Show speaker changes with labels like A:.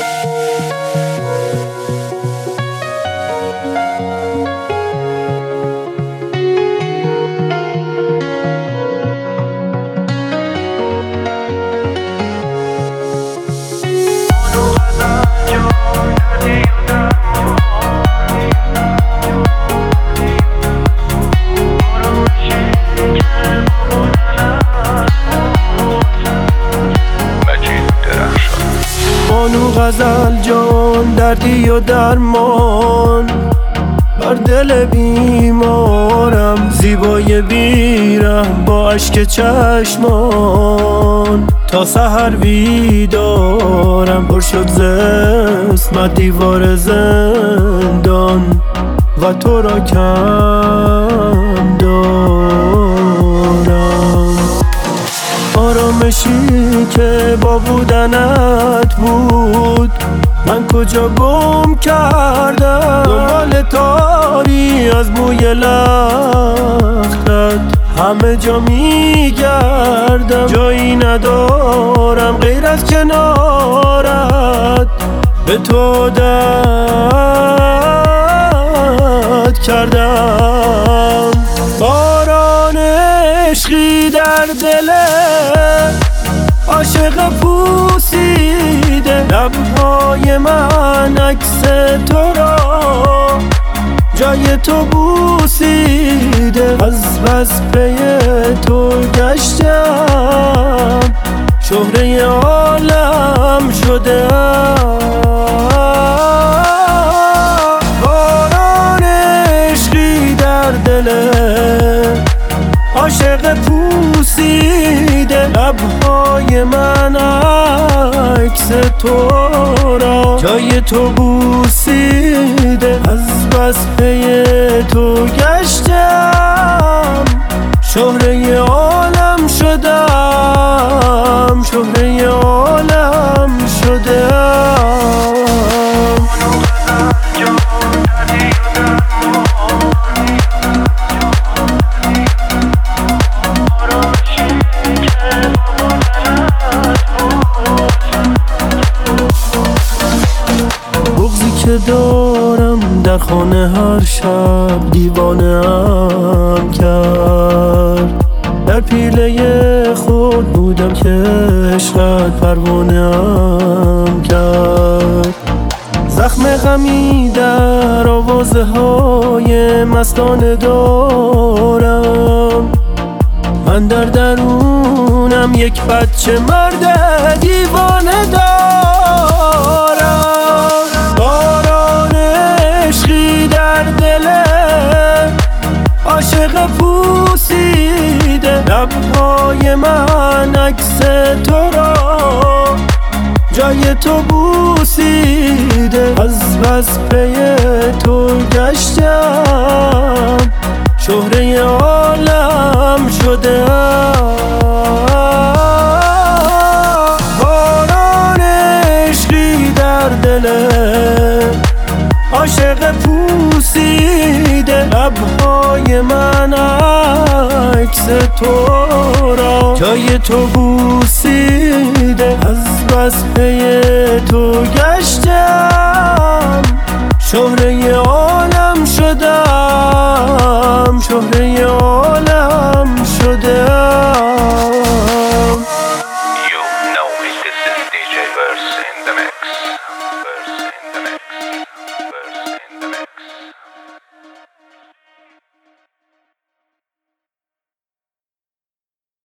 A: بانو غزل جان دردی و درمان بر دل بیمارم، زیبای بیرم با اشک چشمان تا سحر بیدارم. پر شد ز عصمت دیوار زندان و تو را کم دارم. آرامشی که با بودنت بود من کجا گم کردم؟ دنبال تاری از موی لختت همه جا میگردم. جایی ندارم غیر از کنارت، به تو دد کردم. باران عشقی در دل عاشق پوسیده، لبهای من عکس تو را جای تو بوسیده. از بس پی تو گشتم، شهره عالم شدم. باران عشقی در دل عاشق پوسیده، لبهای من عکس تو را جای تو بوسیده. از بس پی تو گشتم، شهره عالم شدم، شهره عالم شدم. که دارم در خانه هر شب دیوانه‌ام کرد. در پیله خود بودم که عشقت پروانه‌ام کرد. زخم غمی در آوازه های مستانه دارم. من در درونم یک بچه مرد دیوانه دارم. باران عشقی در دل عاشق پوسیده، لبهای من عکس تو را جای تو بوسیده. از بس پی تو گشتم، شهره عالم شدم. باران عشقی در دل عاشق پوسیده، لبهای من عکس تو را جای تو بوسیده. از بس پی تو گشتم، شهره عالم شدم، شهره